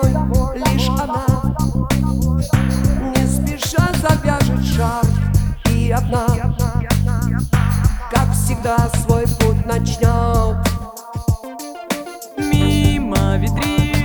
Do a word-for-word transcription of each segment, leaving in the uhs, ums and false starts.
домой лишь она не спеша завяжет шар и одна, как всегда, свой путь начнет. Мимо витрин,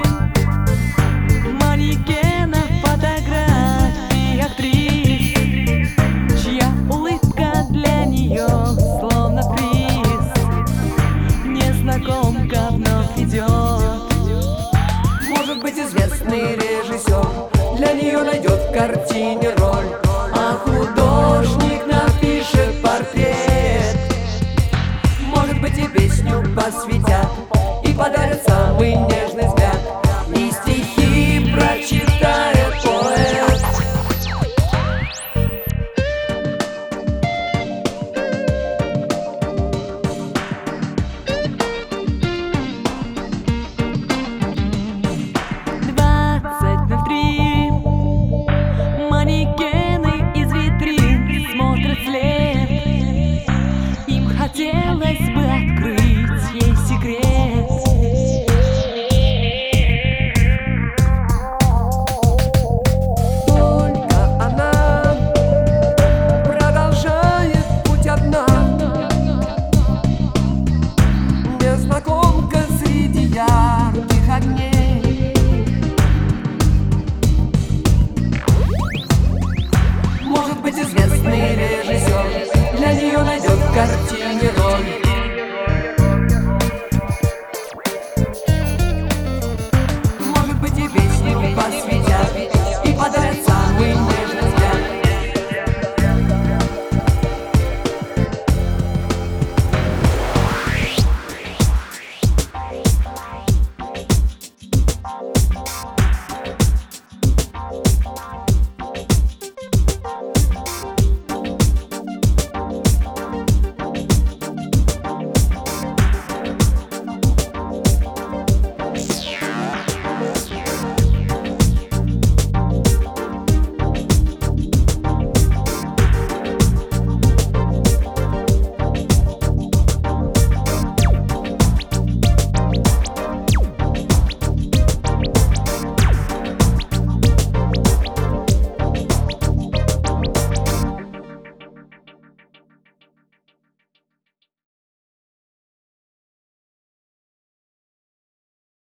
манекена, фотографий актрис, чья улыбка для нее словно приз. Незнакомка вновь идет. Может быть, известный режиссер для нее найдет в картине роль, а художник напишет портрет. Может быть, и песню посвятят и подарят самый нежный взгляд, и стихи прочитает поэт. Двадцать ноль три. Манекены из витрин смотрят вслед. Им хотелось бы открыть ей секрет. Только она продолжает путь одна, незнакомка среди ярких огней. Может быть, известный режиссер для нее найдет в картине роль, может быть, и песню посвятят и подарят самый нежный взгляд.